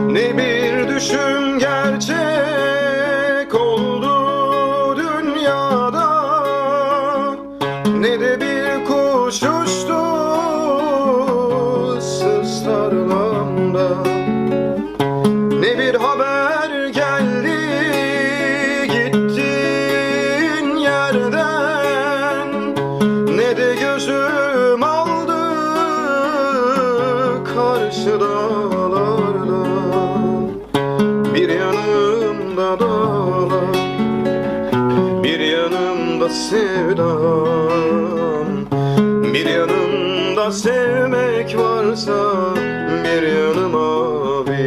Ne bir düşüm gerçek oldu dünyada, ne de bir kuş uçtu ıssız tarlamda. Ne bir haber geldi gittiğin yerden, ne de gözüm aldı karşı dağlardan. Bir yanımda dağlar, bir yanımda sevdam, bir yanımda sevmek varsa bir yanım mavi,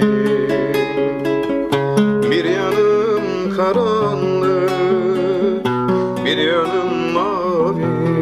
bir yanım karanlık, bir yanım mavi.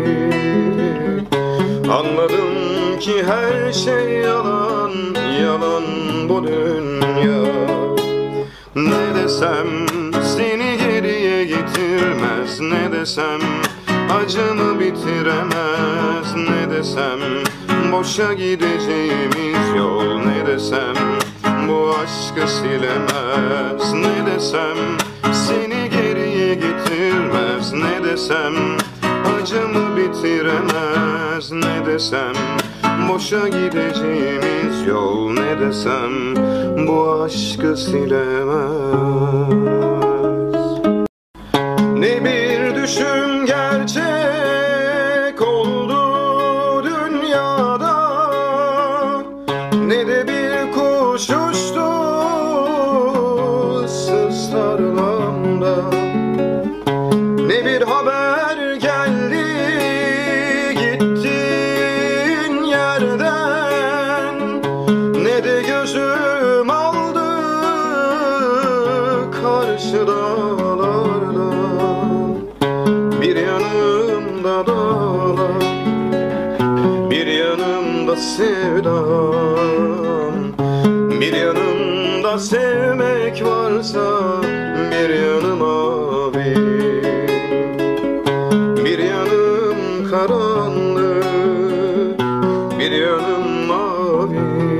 Anladım ki her şey yalan, yalan bu dünya. Ne desem seni geriye getirmez, ne desem acımı bitiremez, ne desem boşa gideceğimiz yol, ne desem bu aşkı silemez, ne desem seni geriye getirmez, ne desem acımı bitiremez, ne desem boşa gideceğimiz yol, ne desem bu aşkı silemez. Ne bir düşüm gerçek oldu dünyada, ne de bir kuş uçtu ıssız tarlamda. Ne bir haber geldi gittiğin yerden, ne de gözüm aldı karşı dağlardan. Bir yanımda dağlar, bir yanımda sevdam, bir yanımda sevmek varsa bir yanım mavi, bir yanım karanlık, bir yanım mavi.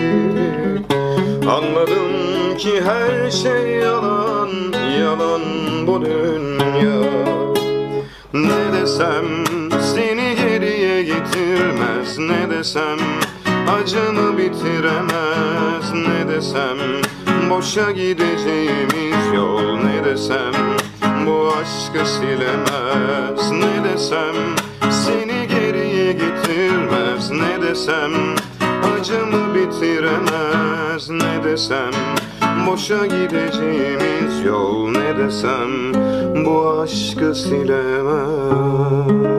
Anladım ki her şey yalan, yalan bu dünya. Ne desem seni geriye getirmez, ne desem acımı bitiremez, ne desem boşa gideceğimiz yol, ne desem bu aşkı silemez, ne desem seni geriye getirmez, ne desem acımı bitiremez, ne desem boşa gideceğimiz yol, ne desem bu aşkı silemez.